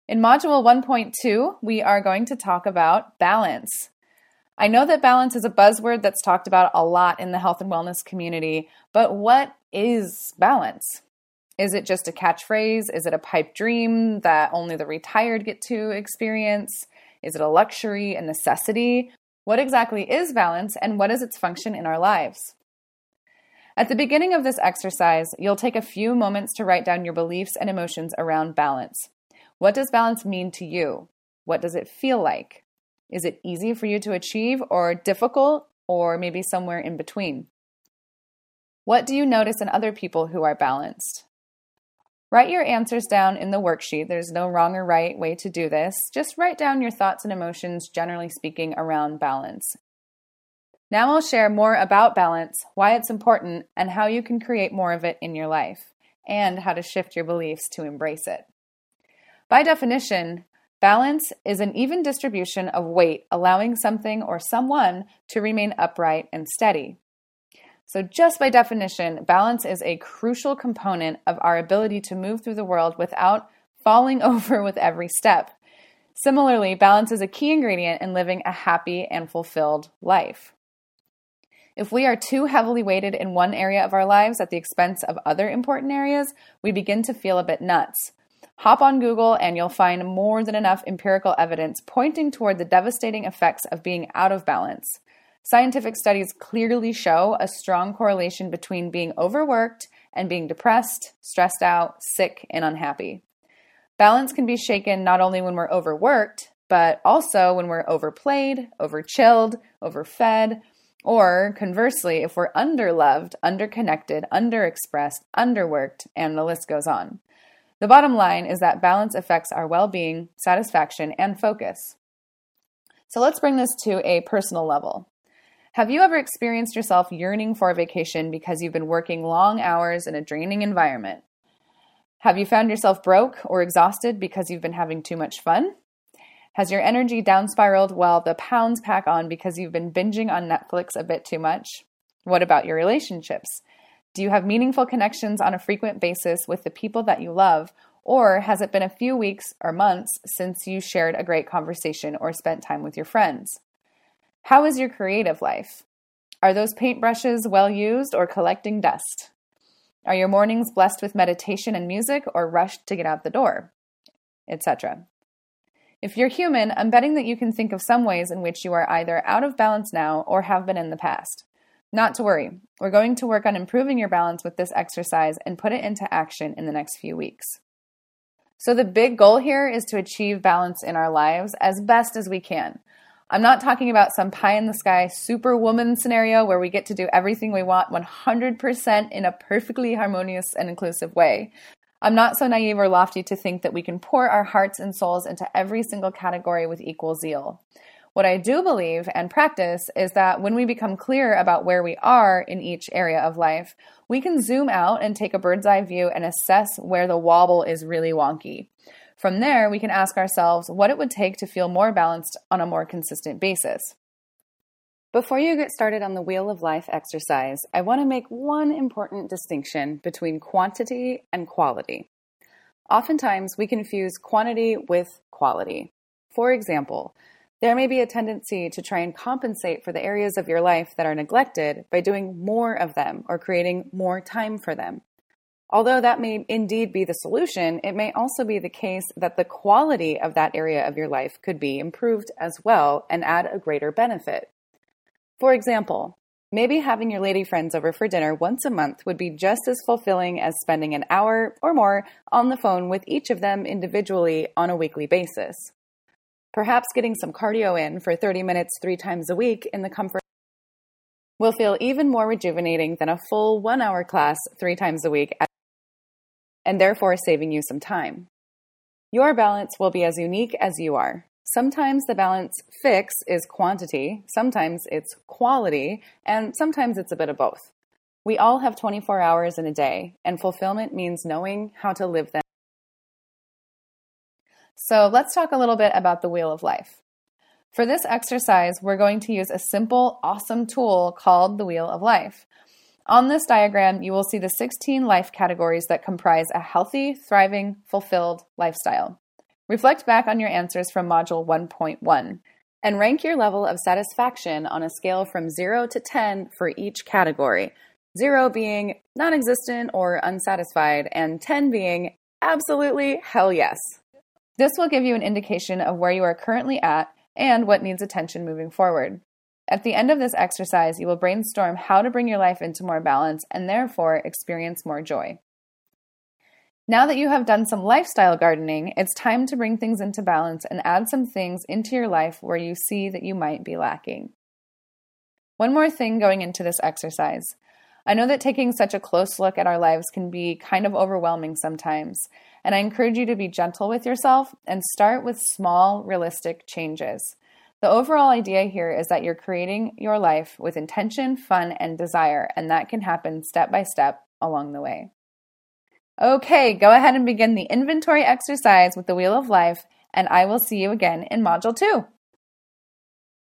In Module 1.2, we are going to talk about balance. I know that balance is a buzzword that's talked about a lot in the health and wellness community, but what is balance? Is it just a catchphrase? Is it a pipe dream that only the retired get to experience? Is it a luxury, a necessity? What exactly is balance, and what is its function in our lives? At the beginning of this exercise, you'll take a few moments to write down your beliefs and emotions around balance. What does balance mean to you? What does it feel like? Is it easy for you to achieve, or difficult, or maybe somewhere in between? What do you notice in other people who are balanced? Write your answers down in the worksheet. There's no wrong or right way to do this. Just write down your thoughts and emotions, generally speaking, around balance. Now I'll share more about balance, why it's important, and how you can create more of it in your life, and how to shift your beliefs to embrace it. By definition, balance is an even distribution of weight, allowing something or someone to remain upright and steady. So just by definition, balance is a crucial component of our ability to move through the world without falling over with every step. Similarly, balance is a key ingredient in living a happy and fulfilled life. If we are too heavily weighted in one area of our lives at the expense of other important areas, we begin to feel a bit nuts. Hop on Google and you'll find more than enough empirical evidence pointing toward the devastating effects of being out of balance. Scientific studies clearly show a strong correlation between being overworked and being depressed, stressed out, sick, and unhappy. Balance can be shaken not only when we're overworked, but also when we're overplayed, overchilled, overfed, or conversely, if we're underloved, underconnected, underexpressed, underworked, and the list goes on. The bottom line is that balance affects our well-being, satisfaction, and focus. So let's bring this to a personal level. Have you ever experienced yourself yearning for a vacation because you've been working long hours in a draining environment? Have you found yourself broke or exhausted because you've been having too much fun? Has your energy down spiraled while the pounds pack on because you've been binging on Netflix a bit too much? What about your relationships? Do you have meaningful connections on a frequent basis with the people that you love, or has it been a few weeks or months since you shared a great conversation or spent time with your friends? How is your creative life? Are those paintbrushes well used or collecting dust? Are your mornings blessed with meditation and music or rushed to get out the door? Etc. If you're human, I'm betting that you can think of some ways in which you are either out of balance now or have been in the past. Not to worry, we're going to work on improving your balance with this exercise and put it into action in the next few weeks. So the big goal here is to achieve balance in our lives as best as we can. I'm not talking about some pie-in-the-sky superwoman scenario where we get to do everything we want 100% in a perfectly harmonious and inclusive way. I'm not so naive or lofty to think that we can pour our hearts and souls into every single category with equal zeal. What I do believe and practice is that when we become clear about where we are in each area of life, we can zoom out and take a bird's eye view and assess where the wobble is really wonky. From there, we can ask ourselves what it would take to feel more balanced on a more consistent basis. Before you get started on the Wheel of Life exercise, I want to make one important distinction between quantity and quality. Oftentimes, we confuse quantity with quality. For example, there may be a tendency to try and compensate for the areas of your life that are neglected by doing more of them or creating more time for them. Although that may indeed be the solution, it may also be the case that the quality of that area of your life could be improved as well and add a greater benefit. For example, maybe having your lady friends over for dinner once a month would be just as fulfilling as spending an hour or more on the phone with each of them individually on a weekly basis. Perhaps getting some cardio in for 30 minutes 3 times a week in the comfort will feel even more rejuvenating than a full 1-hour class 3 times a week, and therefore saving you some time. Your balance will be as unique as you are. Sometimes the balance fix is quantity, sometimes it's quality, and sometimes it's a bit of both. We all have 24 hours in a day, and fulfillment means knowing how to live them. So let's talk a little bit about the Wheel of Life. For this exercise, we're going to use a simple, awesome tool called the Wheel of Life. On this diagram, you will see the 16 life categories that comprise a healthy, thriving, fulfilled lifestyle. Reflect back on your answers from Module 1.1 and rank your level of satisfaction on a scale from 0 to 10 for each category, 0 being non-existent or unsatisfied, and 10 being absolutely hell yes. This will give you an indication of where you are currently at and what needs attention moving forward. At the end of this exercise, you will brainstorm how to bring your life into more balance and therefore experience more joy. Now that you have done some lifestyle gardening, it's time to bring things into balance and add some things into your life where you see that you might be lacking. One more thing going into this exercise. I know that taking such a close look at our lives can be kind of overwhelming sometimes, and I encourage you to be gentle with yourself and start with small, realistic changes. The overall idea here is that you're creating your life with intention, fun, and desire, and that can happen step by step along the way. Okay, go ahead and begin the inventory exercise with the Wheel of Life, and I will see you again in Module 2.